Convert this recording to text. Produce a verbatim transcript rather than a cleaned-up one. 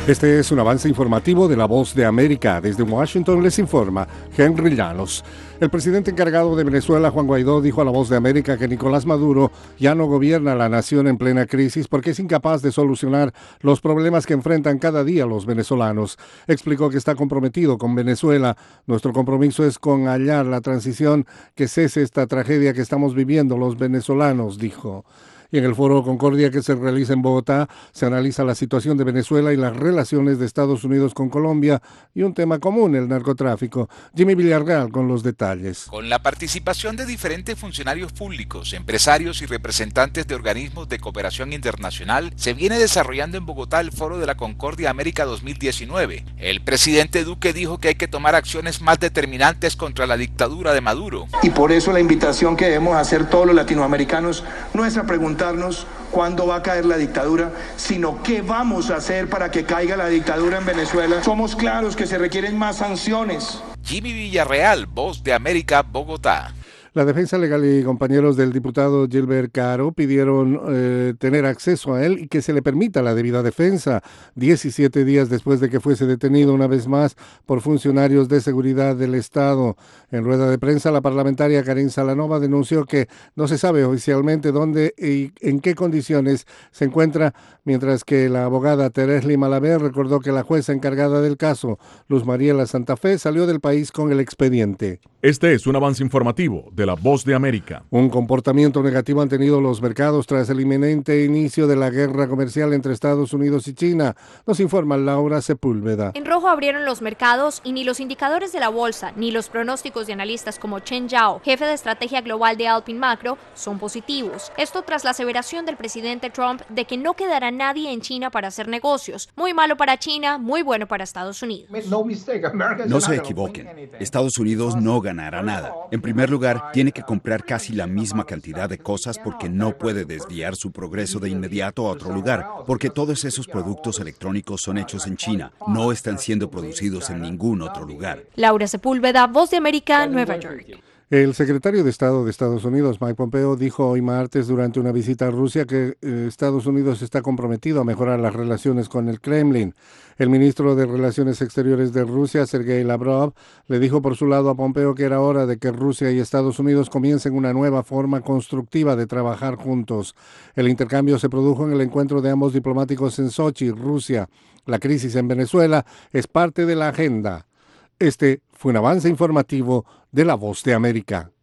Este es un avance informativo de La Voz de América. Desde Washington les informa Henry Llanos. El presidente encargado de Venezuela, Juan Guaidó, dijo a La Voz de América que Nicolás Maduro ya no gobierna la nación en plena crisis porque es incapaz de solucionar los problemas que enfrentan cada día los venezolanos. Explicó que está comprometido con Venezuela. Nuestro compromiso es con hallar la transición que cese esta tragedia que estamos viviendo los venezolanos, dijo. Y en el Foro Concordia que se realiza en Bogotá se analiza la situación de Venezuela y las relaciones de Estados Unidos con Colombia y un tema común, el narcotráfico. Jimmy Villarreal con los detalles. Con la participación de diferentes funcionarios públicos, empresarios y representantes de organismos de cooperación internacional, se viene desarrollando en Bogotá el Foro de la Concordia América dos mil diecinueve. El presidente Duque dijo que hay que tomar acciones más determinantes contra la dictadura de Maduro. Y por eso la invitación que debemos hacer todos los latinoamericanos no es a preguntar cuándo va a caer la dictadura, sino qué vamos a hacer para que caiga la dictadura en Venezuela. Somos claros que se requieren más sanciones. Jimmy Villarreal, Voz de América, Bogotá. La defensa legal y compañeros del diputado Gilbert Caro pidieron eh, tener acceso a él y que se le permita la debida defensa, diecisiete días después de que fuese detenido una vez más por funcionarios de seguridad del Estado. En rueda de prensa, la parlamentaria Karin Salanova denunció que no se sabe oficialmente dónde y en qué condiciones se encuentra, mientras que la abogada Teresli Malaver recordó que la jueza encargada del caso, Luz Mariela Santa Fe, salió del país con el expediente. Este es un avance informativo de La Voz de América. Un comportamiento negativo han tenido los mercados tras el inminente inicio de la guerra comercial entre Estados Unidos y China. Nos informa Laura Sepúlveda. En rojo abrieron los mercados y ni los indicadores de la bolsa ni los pronósticos de analistas como Chen Zhao, jefe de estrategia global de Alpine Macro, son positivos. Esto tras la aseveración del presidente Trump de que no quedará nadie en China para hacer negocios. Muy malo para China, muy bueno para Estados Unidos. No se equivoquen. Estados Unidos no ganará nada. En primer lugar, tiene que comprar casi la misma cantidad de cosas porque no puede desviar su progreso de inmediato a otro lugar, porque todos esos productos electrónicos son hechos en China, no están siendo producidos en ningún otro lugar. Laura Sepúlveda, Voz de América, Nueva York. El secretario de Estado de Estados Unidos, Mike Pompeo, dijo hoy martes durante una visita a Rusia que eh, Estados Unidos está comprometido a mejorar las relaciones con el Kremlin. El ministro de Relaciones Exteriores de Rusia, Sergei Lavrov, le dijo por su lado a Pompeo que era hora de que Rusia y Estados Unidos comiencen una nueva forma constructiva de trabajar juntos. El intercambio se produjo en el encuentro de ambos diplomáticos en Sochi, Rusia. La crisis en Venezuela es parte de la agenda. Este fue un avance informativo de La Voz de América.